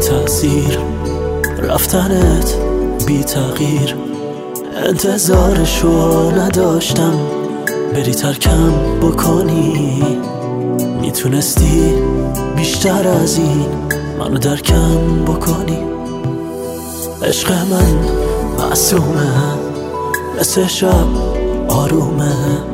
تأثیر، رفتنت بی تغییر. انتظارشو نداشتم بری ترکم بکنی، میتونستی بیشتر از این منو درکم بکنی. عشق من معصومه مثل شب آرومه،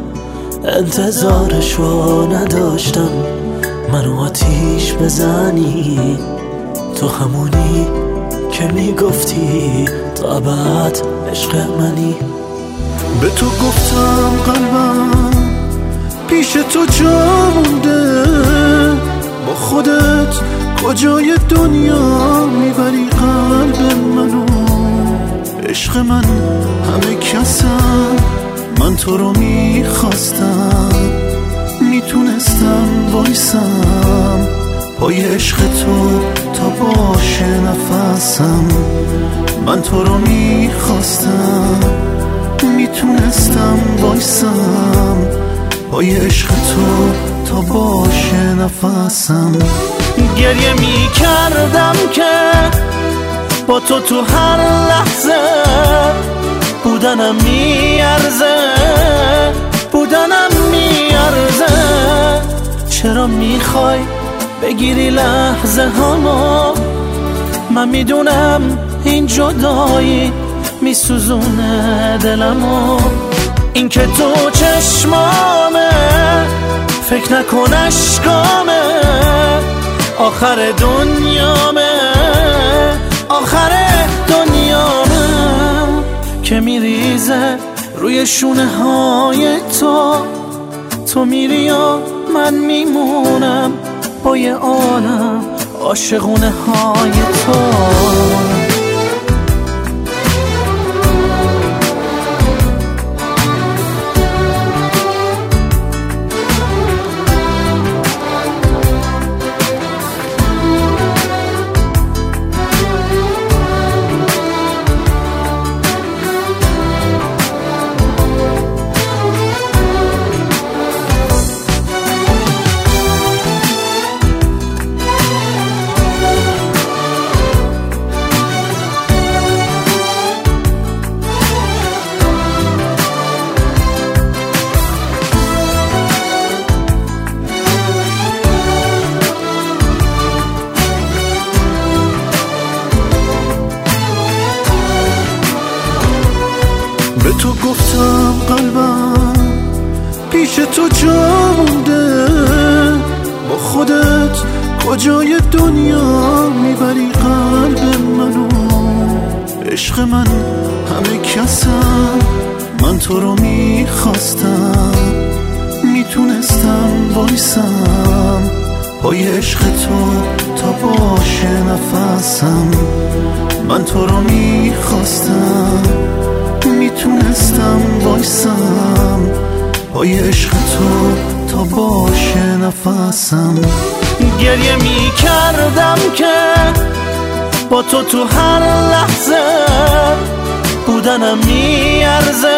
انتظارشو نداشتم منو آتیش بزنی. تو همونی که میگفتی تا ابد عشق منی. به تو گفتم قلبم پیش تو جا مونده، با خودت کجای دنیا میبری قلب منو. عشق من همه کسم، من تو رو میخواستم، میتونستم وایسم پای عشق تو تا باشه نفسم. من تو رو میخواستم، میتونستم وایسم پای عشق تو تا باشه نفسم. گریه میکردم که با تو هر لحظه بودنم میارزه، بودنم میارزه. چرا میخوای بگیری لحظه هامو؟ من میدونم این جدایی میسوزونه دلمو. این که تو چشمامه فکر نکن اشکامه، آخر دنیامه، آخر دنیامه که میریزه روی شونه های تو. تو میری و من میمونم با یه عالم عاشقونه های تو. به تو گفتم قلبم پیش تو جا مونده، با خودت کجای دنیا میبری قلب منو. عشق من همه کسم، من تو رو میخواستم، میتونستم وایسم پای عشق تو تا باشه نفسم. من تو رو میخواستم، میتونستم وایسم پای عشق تو تا باشه نفسم. گریه میکردم که با تو هر لحظه بودنم میارزه،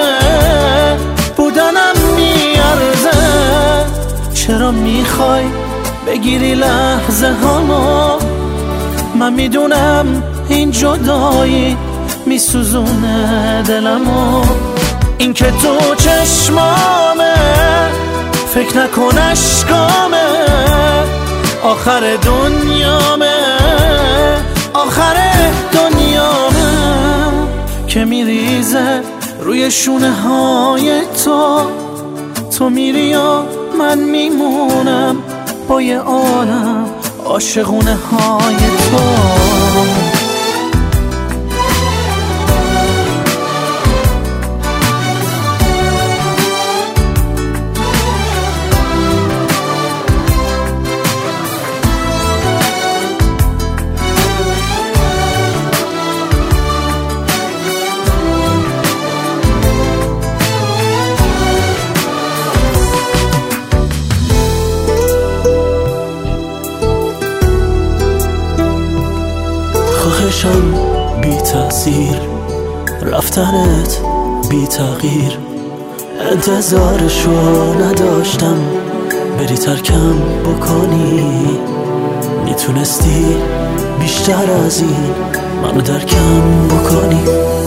بودنم میارزه. چرا میخوای بگیری لحظه هامو؟ من میدونم این جدایی میسوزونه دلمو. این که تو چشمامه فکر نکن اشکامه، آخر دنیامه، آخر دنیامه که میریزه روی شونه های تو. تو میری و من میمونم با یه عالم عاشقونه های تو. خواهشم بی تأثیر، رفتنت بی تغییر. انتظارشو نداشتم بری ترکم بکنی، میتونستی بیشتر از این منو درکم بکنی.